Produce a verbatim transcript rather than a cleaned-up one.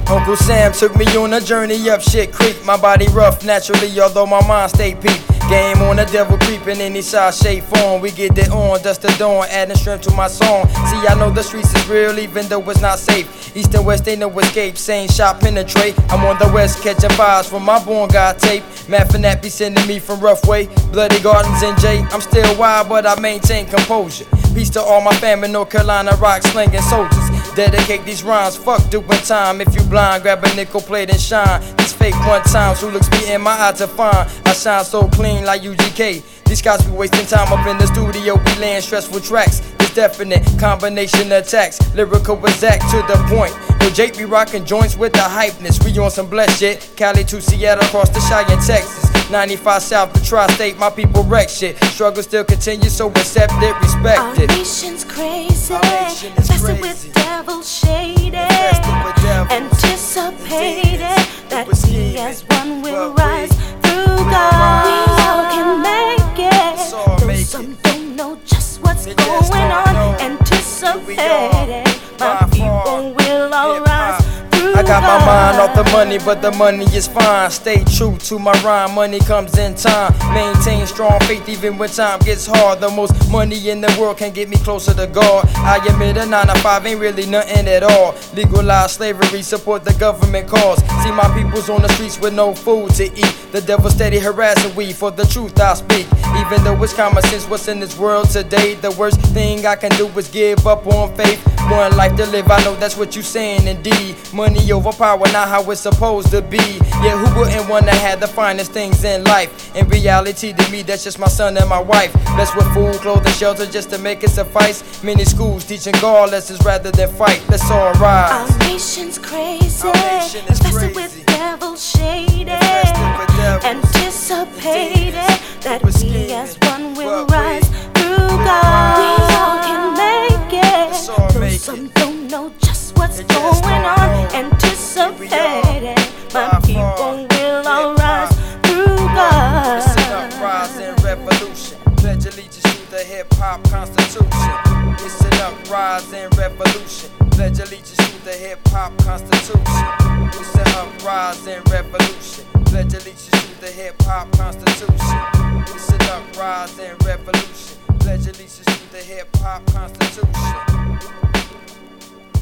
Uncle Sam took me on a journey up shit creek. My body rough naturally, although my mind stayed peak. Game on the devil creeping in his size shape form. We get it on, dust the dawn, adding strength to my song. See, I know the streets is real, even though it's not safe. East and west ain't no escape, same shot penetrate. I'm on the west catching vibes from my born God tape. Matt Finette be sending me from Rough Way, Bloody Gardens and J. I'm still wild, but I maintain composure. Peace to all my family, North Carolina rock slinging soldiers. Dedicate these rhymes, fuck doing time. If you blind, grab a nickel plate and shine. These fake one times, who looks me in my eye to find. I shine so clean like U G K. These guys be wasting time up in the studio, we laying stressful tracks. This definite combination attacks, lyrical exact to the point. Yo, Jake be rocking joints with the hypeness. We on some blessed shit. Cali to Seattle, across the Cheyenne, Texas. ninety-five South, the tri-state, my people wreck shit. Struggle still continues, so accept it, respect Our it. nation's crazy, Our nation is infested crazy. with devil shaded, Infested with devils. anticipated that With we scheming. as one will But we- rise through we God. rise. We all can make it, Let's all though make some it. don't know just what's They just going don't on. know. Anticipated, my By people far. will all Hip-hop. rise through I got my God. mind off the money, but the money is fine. Stay true to my rhyme, money comes in time. Maintain strong faith even when time gets hard. The most money in the world can get me closer to God. I admit a nine to five ain't really nothing at all. Legalize slavery, support the government cause. See my people's on the streets with no food to eat. The devil steady harassing we, for the truth I speak. Even though it's common sense what's in this world today, the worst thing I can do is give up on faith. One life to live, I know that's what you saying indeed. Money over power, not how it's supposed to be. Yeah, who wouldn't wanna have the finest things in life? In reality, to me, that's just my son and my wife. Blessed with food, clothing, shelter, just to make it suffice. Many schools teaching God lessons rather than fight. Let's all rise. Our nation's crazy, Our nation is infested crazy. with devil shaded, Infested with devils. anticipated that With we scheming. as one will But we- rise through God. We all can make it, Let's all though make some it. don't know just what's They just going don't on. know. Anticipated, my By people far. will all Hip-hop. rise through God. It's an uprising revolution. Pledge allegiance to the hip hop constitution. It's an uprising revolution. Pledge allegiance to the hip hop constitution. It's an uprising revolution. Pledge allegiance to the hip hop constitution. It's an uprising revolution. Pledge allegiance to the hip hop constitution.